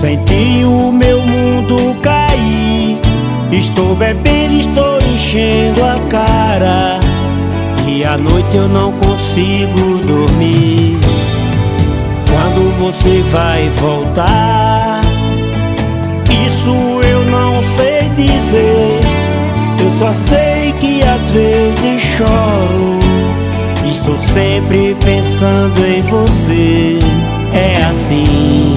Senti o meu mundo cair. Estou bebendo, estou enchendo a cara, e à noite eu não consigo dormir. Quando você vai voltar? Isso eu não sei dizer. Eu só sei que às vezes choro. Estou sempre pensando em você. É assim.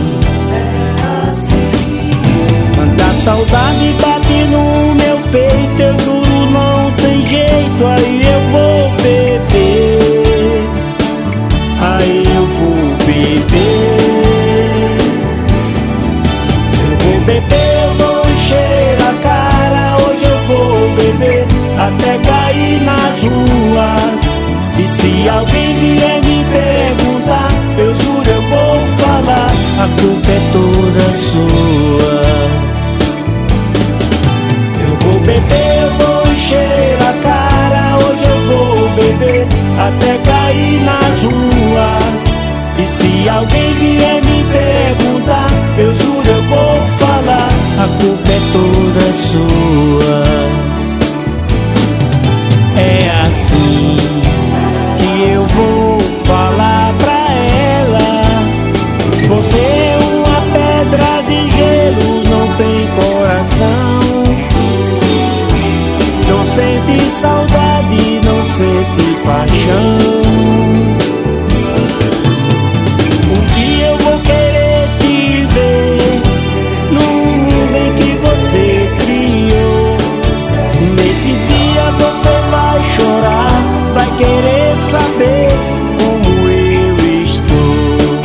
Quando a saudade bate no meu peito, eu juro não tem jeito. Aí eu vou beber, aí eu vou beber. Eu vou beber, eu vou encher a cara. Hoje eu vou beber até cair nas ruas. E se alguém vier me perguntar, eu juro eu vou falar: a culpa é toda sua. Eu vou beber, eu vou encher a cara. Hoje eu vou beber até cair nas ruas. E se alguém vier me perguntar, eu juro eu vou falar: a culpa é toda sua. É assim que eu vou falar pra ela. Você é uma pedra de gelo, não tem coração. Não sente saudade, não sente paixão. Um dia eu vou querer te ver no mundo em que você criou. Nesse dia você vai chorar, vai querer saber como eu estou.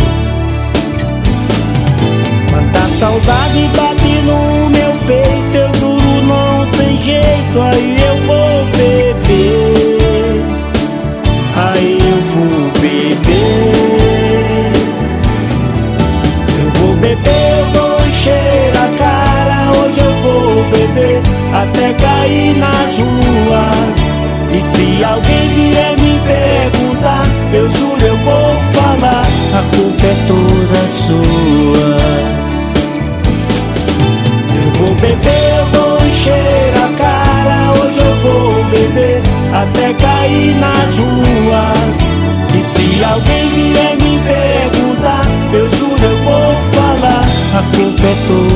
Quando a saudade bate no meu peito, eu juro não tem jeito. Aí eu vou beber, aí eu vou beber. Eu vou beber, eu vou encher a cara. Hoje eu vou beber até cair nas ruas. E se alguém vier me perguntar, eu juro eu vou falar: a culpa é toda sua. Eu vou beber, eu vou encher a cara. Hoje eu vou beber até cair nas ruas. E se alguém vier me perguntar, eu juro eu vou falar: a culpa é toda